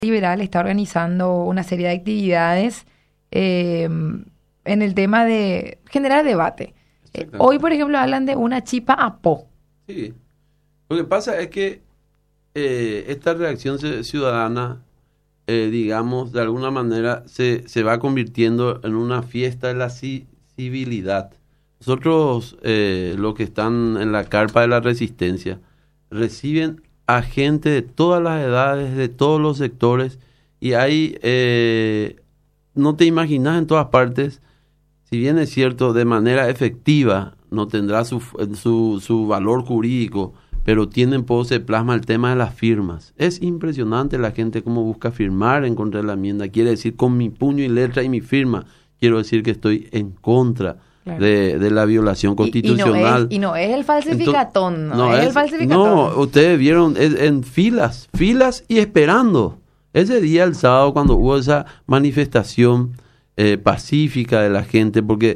Liberal está organizando una serie de actividades en el tema de generar debate. Hoy, por ejemplo, hablan de una chipa a po. Sí. Lo que pasa es que esta reacción ciudadana, digamos, de alguna manera se va convirtiendo en una fiesta de la civilidad. Nosotros, los que están en la carpa de la resistencia, reciben a gente de todas las edades, de todos los sectores, y hay, no te imaginas en todas partes, si bien es cierto, de manera efectiva, no tendrá su valor jurídico, pero se plasma el tema de las firmas. Es impresionante la gente cómo busca firmar en contra de la enmienda. Quiere decir, con mi puño y letra y mi firma, quiero decir que estoy en contra. Claro. De la violación constitucional. Y no es el falsificatón. No es el falsificatón. No, ustedes vieron en filas y esperando. Ese día, el sábado, cuando hubo esa manifestación pacífica de la gente, porque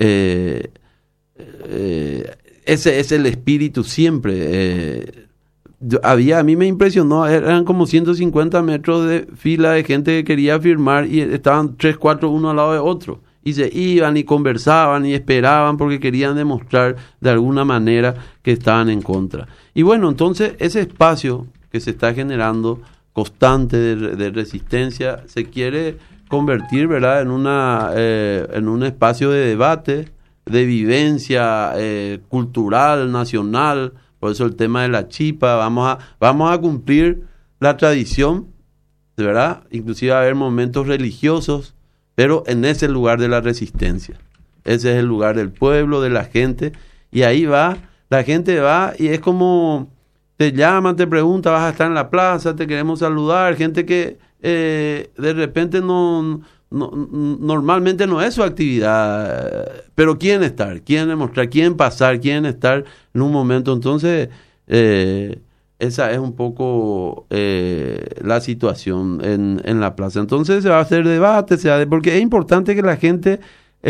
ese es el espíritu siempre. A mí me impresionó, eran como 150 metros de fila de gente que quería firmar y estaban 3, 4 uno al lado de otro. Y se iban y conversaban y esperaban porque querían demostrar de alguna manera que estaban en contra. Y bueno, entonces ese espacio que se está generando constante de resistencia se quiere convertir, ¿verdad?, en un espacio de debate, de vivencia cultural, nacional. Por eso el tema de la chipa, vamos a cumplir la tradición, ¿verdad? Inclusive va a haber momentos religiosos, pero en ese lugar de la resistencia. Ese es el lugar del pueblo, de la gente, y ahí va, la gente va y es como te llaman, te preguntan, vas a estar en la plaza, te queremos saludar, gente que de repente normalmente no es su actividad, pero quieren estar, quieren demostrar, quieren pasar, quieren estar en un momento. Entonces, esa es un poco la situación en la plaza. Entonces se va a hacer debate, porque es importante que la gente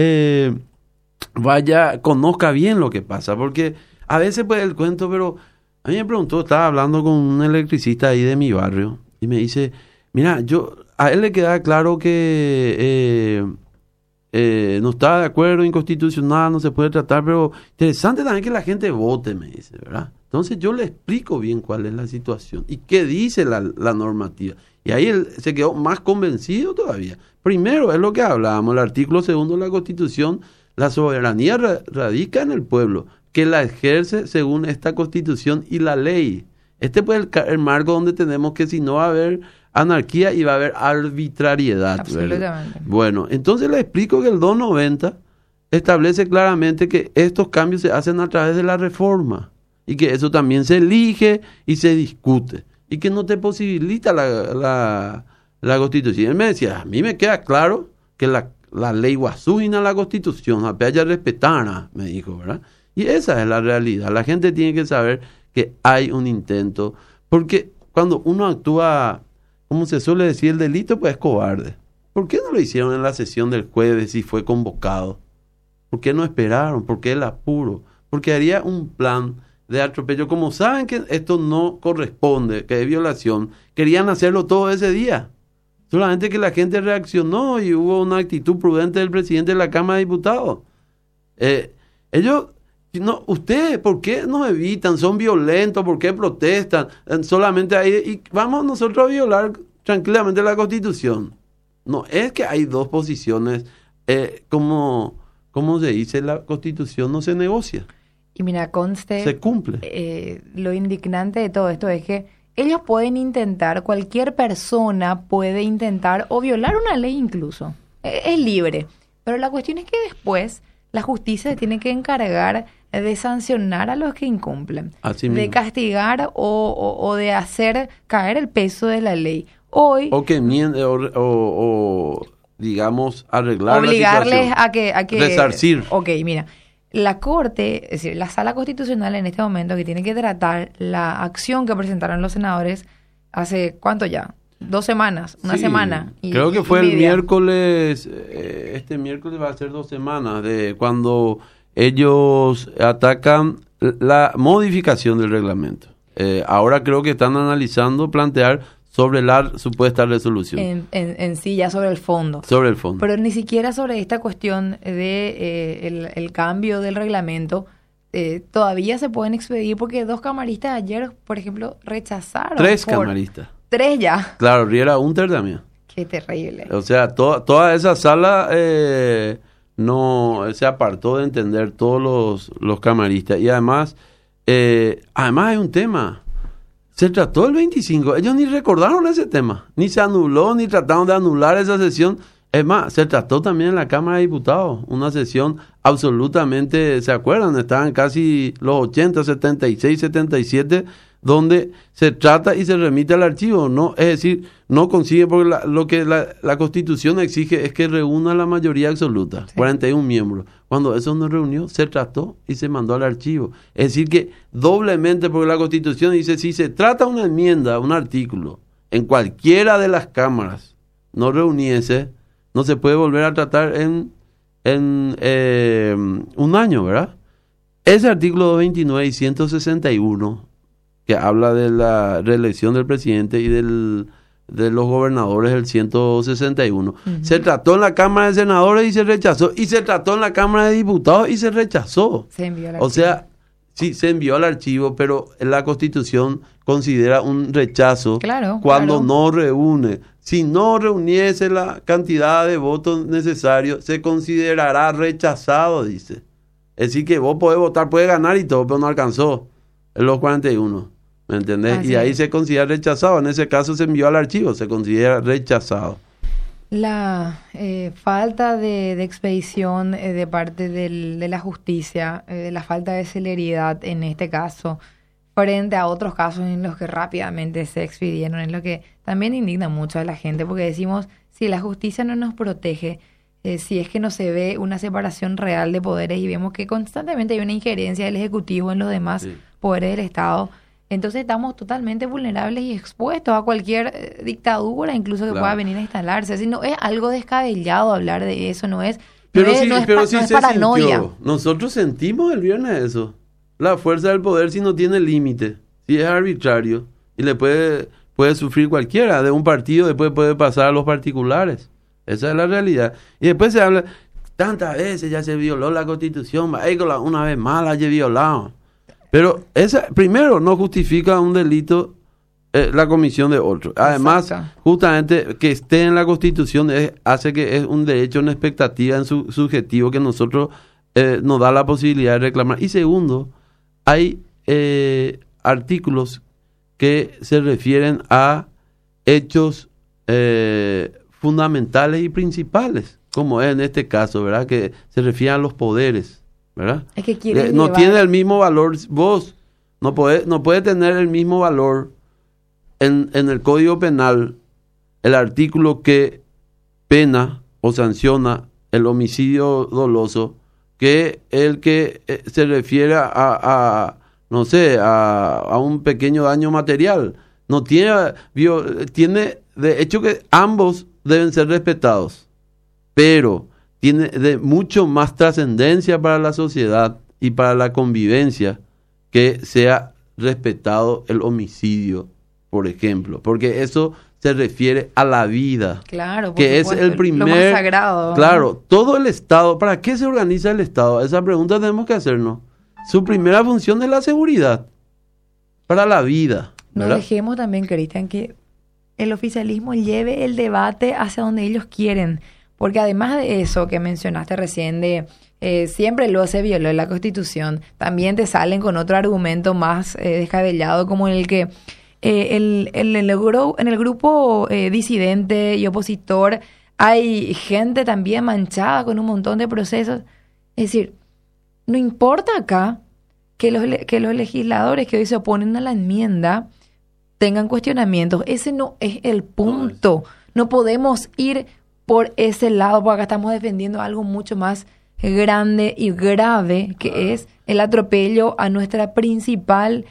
conozca bien lo que pasa, porque a veces pues el cuento, pero a mí me preguntó, estaba hablando con un electricista ahí de mi barrio y me dice, mira, a él le queda claro que no está de acuerdo, inconstitucional, no se puede tratar, pero interesante también que la gente vote, me dice, ¿verdad? Entonces yo le explico bien cuál es la situación y qué dice la normativa. Y ahí él se quedó más convencido todavía. Primero, es lo que hablábamos, el artículo 2 de la Constitución, la soberanía radica en el pueblo, que la ejerce según esta Constitución y la ley. Este pues el marco donde tenemos que si no va a haber anarquía y va a haber arbitrariedad. Absolutamente. ¿Verdad? Bueno, entonces le explico que el 290 establece claramente que estos cambios se hacen a través de la reforma y que eso también se elige y se discute y que no te posibilita la Constitución. Él me decía, a mí me queda claro que la ley guasúina la Constitución, apenas ya respetar, me dijo, ¿verdad? Y esa es la realidad. La gente tiene que saber que hay un intento, porque cuando uno actúa, como se suele decir, el delito, pues es cobarde. ¿Por qué no lo hicieron en la sesión del jueves si fue convocado? ¿Por qué no esperaron? ¿Por qué el apuro? Porque haría un plan de atropello. Como saben que esto no corresponde, que es violación, querían hacerlo todo ese día. Solamente que la gente reaccionó y hubo una actitud prudente del presidente de la Cámara de Diputados. Ellos... No, ustedes, ¿por qué nos evitan? Son violentos, ¿por qué protestan? Solamente ahí, y vamos nosotros a violar tranquilamente la Constitución. No, es que hay dos posiciones, como se dice, la Constitución no se negocia. Y mira, conste, se cumple. Lo indignante de todo esto es que ellos pueden intentar, cualquier persona puede intentar o violar una ley incluso. Es libre. Pero la cuestión es que después la justicia se tiene que encargar de sancionar a los que incumplen, de castigar o de hacer caer el peso de la ley. Hoy, o que digamos, arreglar obligarles la situación, a que resarcir. Ok, mira, la Corte, es decir, la Sala Constitucional en este momento que tiene que tratar la acción que presentaron los senadores hace, ¿cuánto ya? 2 semanas, una semana. Creo que fue el miércoles, este miércoles va a ser 2 semanas, de cuando ellos atacan la modificación del reglamento. Ahora creo que están analizando plantear sobre la supuesta resolución. En sí, ya sobre el fondo. Sobre el fondo. Pero ni siquiera sobre esta cuestión de el cambio del reglamento todavía se pueden expedir porque 2 camaristas ayer, por ejemplo, rechazaron. 3 camaristas. 3 ya. Claro, Riera Hunter también. Qué terrible. O sea, toda esa sala no se apartó de entender todos los camaristas. Y además hay un tema. Se trató el 25. Ellos ni recordaron ese tema. Ni se anuló, ni trataron de anular esa sesión. Es más, se trató también en la Cámara de Diputados. Una sesión absolutamente, ¿se acuerdan? Estaban casi los 80, 76, 77, donde se trata y se remite al archivo. No, es decir, no consigue, porque lo que la Constitución exige es que reúna la mayoría absoluta, sí. 41 miembros. Cuando eso no reunió, se trató y se mandó al archivo. Es decir que doblemente, porque la Constitución dice, si se trata una enmienda, un artículo, en cualquiera de las cámaras, no reuniese, no se puede volver a tratar en un año, ¿verdad? Ese artículo 229 y 161, que habla de la reelección del presidente y de los gobernadores, el 161, se trató en la Cámara de Senadores y se rechazó, y se trató en la Cámara de Diputados y se rechazó. Se envió al archivo. O sea, sí, se envió al archivo, pero la Constitución considera un rechazo cuando no reúne. Si no reuniese la cantidad de votos necesarios, se considerará rechazado, dice. Es decir, que vos podés votar, podés ganar y todo, pero no alcanzó en los 41. ¿Me entendés? Así y ahí se considera rechazado. En ese caso se envió al archivo, se considera rechazado. La falta de expedición de parte de la justicia, la falta de celeridad en este caso, frente a otros casos en los que rápidamente se expidieron, es lo que también indigna mucho a la gente, porque decimos, si la justicia no nos protege, si es que no se ve una separación real de poderes y vemos que constantemente hay una injerencia del Ejecutivo en los demás poderes del Estado, entonces estamos totalmente vulnerables y expuestos a cualquier dictadura, incluso que pueda venir a instalarse. Así, no es algo descabellado hablar de eso, no es paranoia. Sintió. Nosotros sentimos el viernes eso. La fuerza del poder, si no tiene límite, si es arbitrario, y le puede sufrir cualquiera de un partido, después puede pasar a los particulares. Esa es la realidad. Y después se habla, tantas veces ya se violó la Constitución, una vez más la haya violado. Pero primero no justifica un delito la comisión de otro. Además, justamente que esté en la Constitución hace que es un derecho, una expectativa en su subjetivo que nosotros nos da la posibilidad de reclamar. Y segundo, hay artículos que se refieren a hechos fundamentales y principales, como es en este caso, ¿verdad? Que se refieren a los poderes, ¿verdad? Es que no tiene el mismo valor. Vos no puede tener el mismo valor en el Código Penal el artículo que pena o sanciona el homicidio doloso que el que se refiere a un pequeño daño material. No tiene de hecho que ambos deben ser respetados, pero tiene de mucho más trascendencia para la sociedad y para la convivencia que sea respetado el homicidio, por ejemplo, porque eso se refiere a la vida, claro, que es el primer, lo más sagrado. Claro, todo el Estado. ¿Para qué se organiza el Estado? Esa pregunta tenemos que hacernos. Su primera función es la seguridad para la vida, ¿verdad? No dejemos también, Cristian, que el oficialismo lleve el debate hacia donde ellos quieren. Porque además de eso que mencionaste recién, de siempre luego se violó la Constitución, también te salen con otro argumento más descabellado, como en el que en el grupo disidente y opositor hay gente también manchada con un montón de procesos. Es decir, no importa acá que los legisladores que hoy se oponen a la enmienda tengan cuestionamientos. Ese no es el punto. No podemos ir por ese lado, porque acá estamos defendiendo algo mucho más grande y grave, que es el atropello a nuestro principal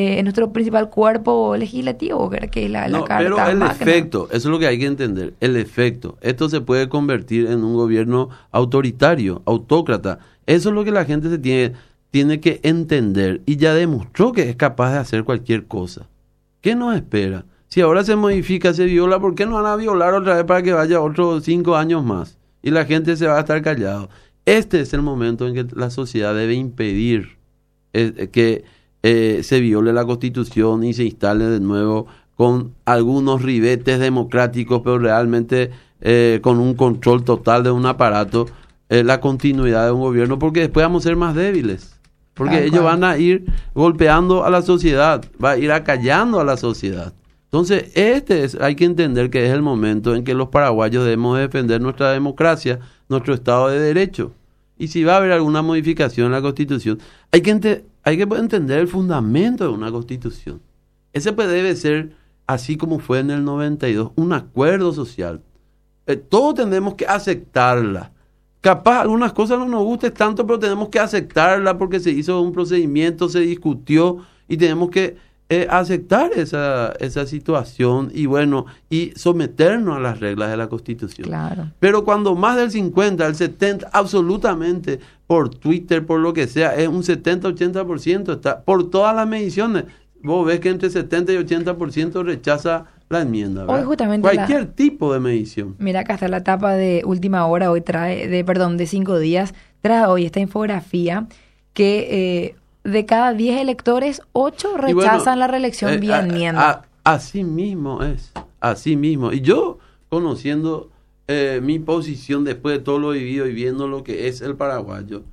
cuerpo legislativo, que es la Carta pero el Magna. efecto, eso es lo que hay que entender, el efecto. Esto se puede convertir en un gobierno autoritario, autócrata. Eso es lo que la gente tiene que entender, y ya demostró que es capaz de hacer cualquier cosa. ¿Qué nos espera? Si ahora se modifica, se viola, ¿por qué no van a violar otra vez para que vaya otros 5 años más? Y la gente se va a estar callado. Este es el momento en que la sociedad debe impedir que se viole la Constitución y se instale de nuevo con algunos ribetes democráticos, pero realmente con un control total de un aparato, la continuidad de un gobierno, porque después vamos a ser más débiles. Porque ellos van a ir golpeando a la sociedad, va a ir acallando a la sociedad. Entonces, hay que entender que es el momento en que los paraguayos debemos defender nuestra democracia, nuestro Estado de Derecho. Y si va a haber alguna modificación en la Constitución, hay que entender el fundamento de una Constitución. Ese pues debe ser, así como fue en el 92, un acuerdo social. Todos tenemos que aceptarla. Capaz algunas cosas no nos gusten tanto, pero tenemos que aceptarla porque se hizo un procedimiento, se discutió y tenemos que aceptar esa situación y someternos a las reglas de la Constitución. Claro. Pero cuando más del 50, el 70, absolutamente, por Twitter, por lo que sea, es un 70-80%, está por todas las mediciones. Vos ves que entre 70 y 80% rechaza la enmienda, ¿verdad? Hoy justamente cualquier tipo de medición. Mira, acá está la tapa de Última Hora, hoy de 5 días, trae hoy esta infografía que de cada 10 electores, 8 rechazan la reelección vía enmienda. Así mismo es, así mismo. Y yo, conociendo mi posición después de todo lo vivido y viendo lo que es el paraguayo,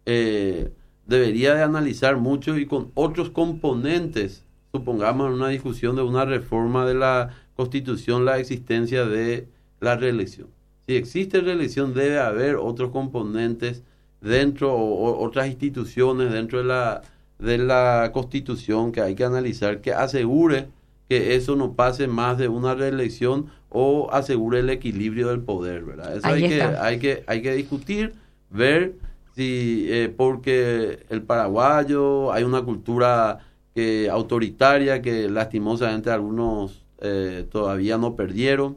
debería de analizar mucho y con otros componentes, supongamos en una discusión de una reforma de la Constitución, la existencia de la reelección. Si existe reelección, debe haber otros componentes dentro o otras instituciones dentro de la Constitución que hay que analizar, que asegure que eso no pase más de una reelección o asegure el equilibrio del poder, ¿verdad? Eso hay que discutir, ver si porque el paraguayo hay una cultura autoritaria que lastimosamente algunos todavía no perdieron,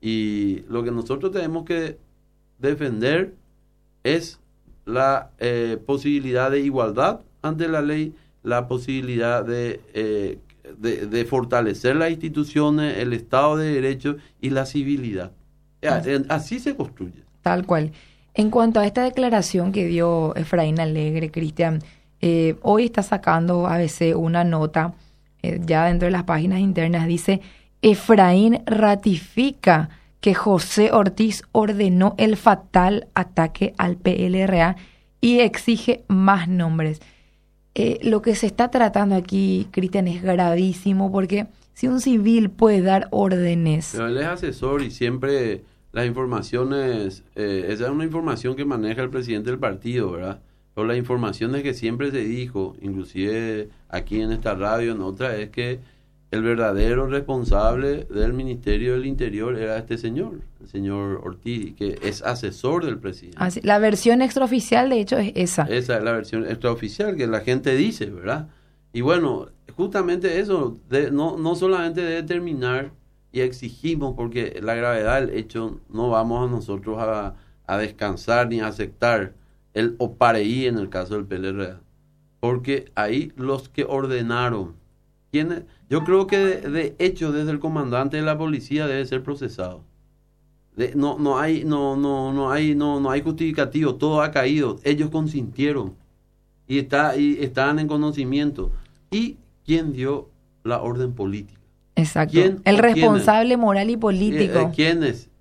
y lo que nosotros tenemos que defender es la posibilidad de igualdad ante la ley, la posibilidad de fortalecer las instituciones, el Estado de Derecho y la civilidad. Así se construye. Tal cual. En cuanto a esta declaración que dio Efraín Alegre, Cristian, hoy está sacando ABC una nota, ya dentro de las páginas internas, dice: Efraín ratifica que José Ortiz ordenó el fatal ataque al PLRA y exige más nombres. Lo que se está tratando aquí, Cristian, es gravísimo, porque si un civil puede dar órdenes... Pero él es asesor y siempre las informaciones, esa es una información que maneja el presidente del partido, ¿verdad? Pero las informaciones que siempre se dijo, inclusive aquí en esta radio, en otra, es que el verdadero responsable del Ministerio del Interior era este señor, el señor Ortiz, que es asesor del presidente. Así, la versión extraoficial, de hecho, es esa. Esa es la versión extraoficial que la gente dice, ¿verdad? Y bueno, justamente eso, no solamente de determinar y exigimos, porque la gravedad del hecho no vamos a nosotros a descansar ni a aceptar el opareí en el caso del PLRA, porque ahí los que ordenaron, ¿quiénes? Yo creo que de hecho desde el comandante de la policía debe ser procesado. No hay justificativo, todo ha caído, ellos consintieron y están en conocimiento. ¿Y quién dio la orden política? Exacto. El responsable moral y político. ¿Quién es?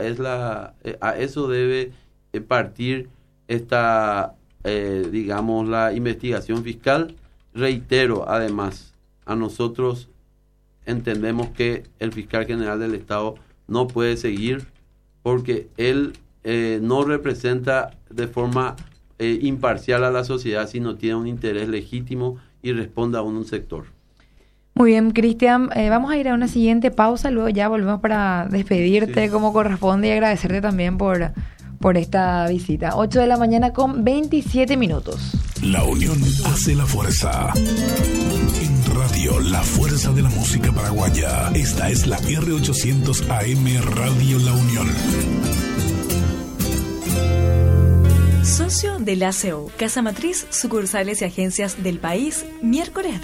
A eso debe partir esta, digamos, la investigación fiscal. Reitero, además, a nosotros entendemos que el fiscal general del Estado no puede seguir porque él no representa de forma imparcial a la sociedad, sino tiene un interés legítimo y responde a un sector. Muy bien, Cristian, vamos a ir a una siguiente pausa, luego ya volvemos para despedirte como corresponde y agradecerte también por esta visita. 8 de la mañana con 27 minutos. La unión hace la fuerza. En radio, la fuerza de la música paraguaya. Esta es la R800 AM Radio La Unión. Socio del ACO, Casa Matriz, sucursales y agencias del país, miércoles